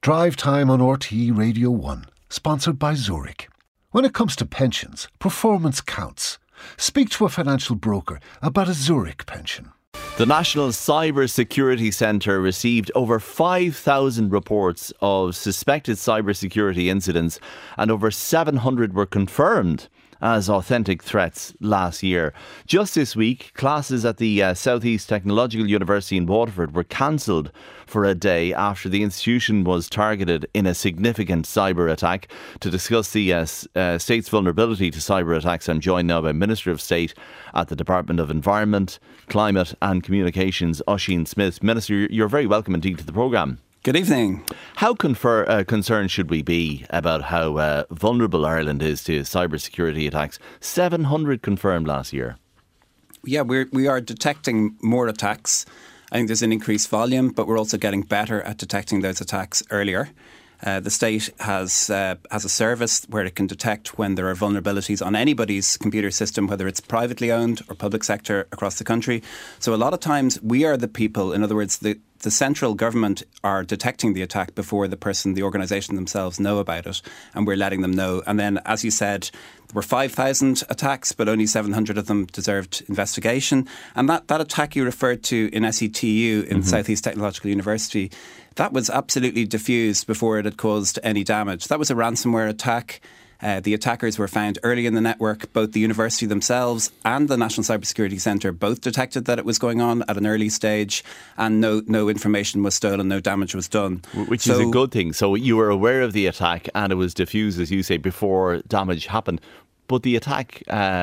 Drive Time on RTE Radio 1, sponsored by Zurich. When it comes to pensions, performance counts. Speak to a financial broker about a Zurich pension. The National Cyber Security Centre received over 5,000 reports of suspected cybersecurity incidents, and over 700 were confirmed as authentic threats last year. Just this week, classes at the South East Technological University in Waterford were cancelled for a day after the institution was targeted in a significant cyber attack. To discuss the state's vulnerability to cyber attacks, I'm joined now by Minister of State at the Department of Environment, Climate and Communications, Oisin Smyth. Minister, you're very welcome indeed to the programme. Good evening. How concerned should we be about how vulnerable Ireland is to cybersecurity attacks? 700 confirmed last year. Yeah, we are detecting more attacks. I think there's an increased volume, but we're also getting better at detecting those attacks earlier. The state has a service where it can detect when there are vulnerabilities on anybody's computer system, whether it's privately owned or public sector across the country. So a lot of times we are the people, in other words, the central government are detecting the attack before the organisation themselves know about it, and we're letting them know. And then, as you said, there were 5,000 attacks, but only 700 of them deserved investigation. And that attack you referred to in SETU in South East Technological University, that was absolutely diffused before it had caused any damage. That was a ransomware attack. The attackers were found early in the network. Both the university themselves and the National Cybersecurity Centre both detected that it was going on at an early stage, and no information was stolen, no damage was done. Which is a good thing. So you were aware of the attack and it was diffused, as you say, before damage happened. But the attack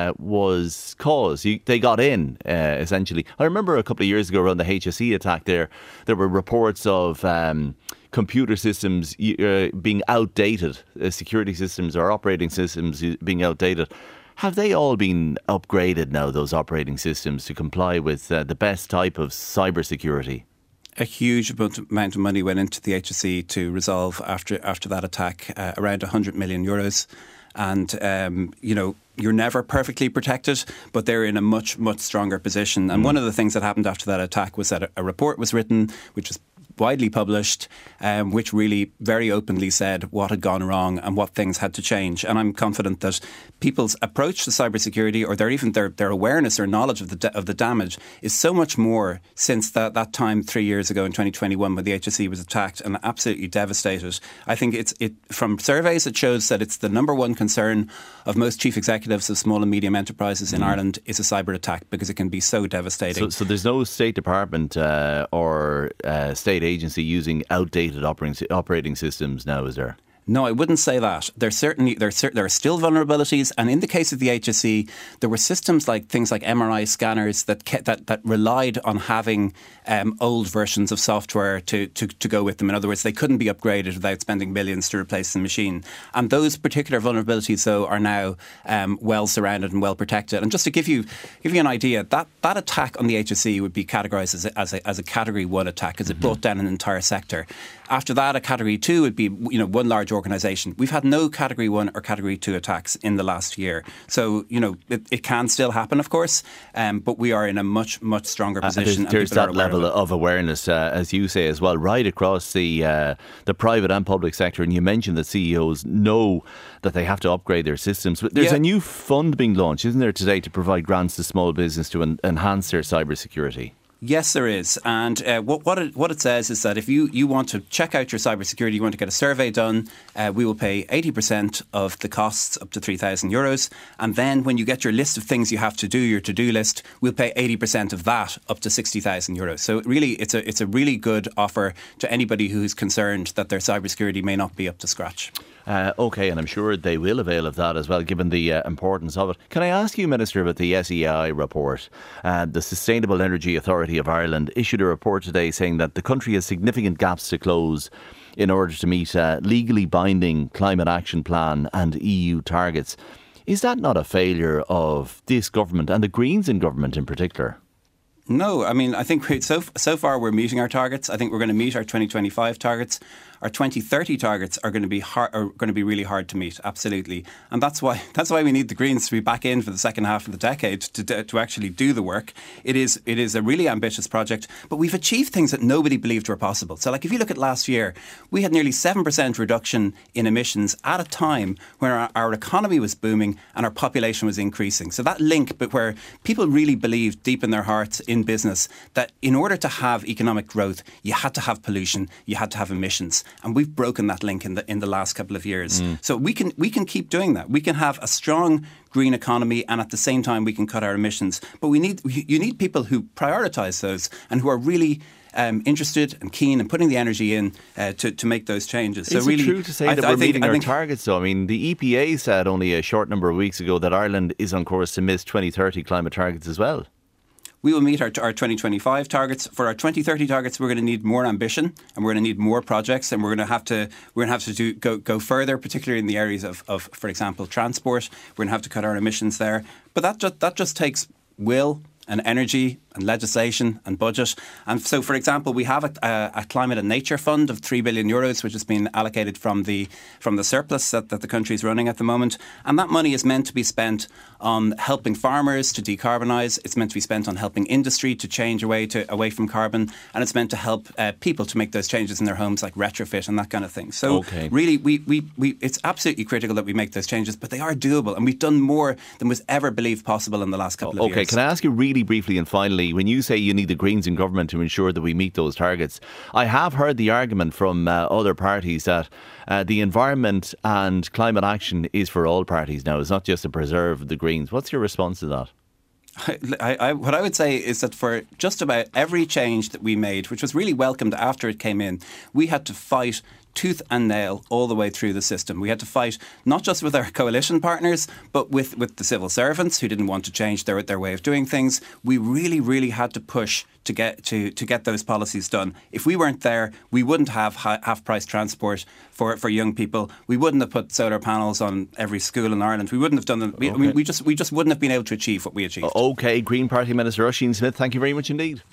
was caused. They got in, essentially. I remember a couple of years ago around the HSE attack there were reports of computer systems being outdated, security systems or operating systems being outdated. Have they all been upgraded now, those operating systems, to comply with the best type of cybersecurity? A huge amount of money went into the HSE to resolve after that attack, around 100 million euros. And, you're never perfectly protected, but they're in a much, much stronger position. And one of the things that happened after that attack was that a report was written, which was widely published, which really very openly said what had gone wrong and what things had to change. And I'm confident that people's approach to cybersecurity, or their awareness or knowledge of the damage, is so much more since that time 3 years ago in 2021 when the HSE was attacked and absolutely devastated. I think from surveys it shows that it's the number one concern of most chief executives of small and medium enterprises in Ireland is a cyber attack, because it can be so devastating. So there's no State Department or state agency using outdated operating systems now, is there? No, I wouldn't say that. There are still vulnerabilities, and in the case of the HSE, there were systems like things like MRI scanners that relied on having old versions of software to go with them. In other words, they couldn't be upgraded without spending millions to replace the machine. And those particular vulnerabilities, though, are now well surrounded and well protected. And just to give you an idea, that attack on the HSE would be categorised as a Category 1 attack, as it brought down an entire sector. After that, a Category 2 would be one large organisation. We've had no Category 1 or Category 2 attacks in the last year. So, it can still happen, of course, but we are in a much, much stronger position. There's that level of awareness, as you say, as well, right across the private and public sector. And you mentioned that CEOs know that they have to upgrade their systems. But there's a new fund being launched, isn't there, today, to provide grants to small business to enhance their cybersecurity? Yes, there is. And what it says is that if you want to check out your cybersecurity, you want to get a survey done, we will pay 80% of the costs up to €3,000. And then when you get your list of things you have to do, your to-do list, we'll pay 80% of that up to €60,000. So really, it's a really good offer to anybody who's concerned that their cybersecurity may not be up to scratch. OK, and I'm sure they will avail of that as well, given the importance of it. Can I ask you, Minister, about the SEI report? The Sustainable Energy Authority of Ireland issued a report today saying that the country has significant gaps to close in order to meet legally binding climate action plan and EU targets. Is that not a failure of this government and the Greens in government in particular? No, I mean, I think so far we're meeting our targets. I think we're going to meet our 2025 targets. our 2030 targets are going to be really hard to meet. Absolutely, and that's why we need the Greens to be back in for the second half of the decade to actually do the work. It is a really ambitious project, but we've achieved things that nobody believed were possible. So, like if you look at last year, we had nearly 7% reduction in emissions at a time when our economy was booming and our population was increasing. So that link, but where people really believed deep in their hearts in business that in order to have economic growth, you had to have pollution, you had to have emissions, and we've broken that link in the last couple of years. So we can keep doing that. We can have a strong green economy, and at the same time we can cut our emissions. But you need people who prioritise those and who are really interested and keen and putting the energy in to make those changes. Is it true to say that we're meeting our targets though? I mean, the EPA said only a short number of weeks ago that Ireland is on course to miss 2030 climate targets as well. We will meet our 2025 targets. For our 2030 targets, we're going to need more ambition, and we're going to need more projects, and we're going to have to go further, particularly in the areas of, for example, transport. We're going to have to cut our emissions there. But that just takes will and energy and legislation and budget. And so, for example, we have a climate and nature fund of €3 billion, which has been allocated from the surplus that the country is running at the moment. And that money is meant to be spent on helping farmers to decarbonise. It's meant to be spent on helping industry to change away from carbon. And it's meant to help people to make those changes in their homes, like retrofit and that kind of thing. So really, we it's absolutely critical that we make those changes, but they are doable. And we've done more than was ever believed possible in the last couple of years. Okay, can I ask you really briefly and finally, when you say you need the Greens in government to ensure that we meet those targets, I have heard the argument from other parties that the environment and climate action is for all parties now. It's not just to preserve the Greens. What's your response to that? What I would say is that for just about every change that we made, which was really welcomed after it came in, we had to fight tooth and nail all the way through the system. We had to fight not just with our coalition partners, but with the civil servants who didn't want to change their way of doing things. We really, really had to push to get those policies done. If we weren't there, we wouldn't have half-price transport for young people. We wouldn't have put solar panels on every school in Ireland. We wouldn't have done them. I mean, we just wouldn't have been able to achieve what we achieved. Okay, Green Party Minister Oisin Smith, thank you very much indeed.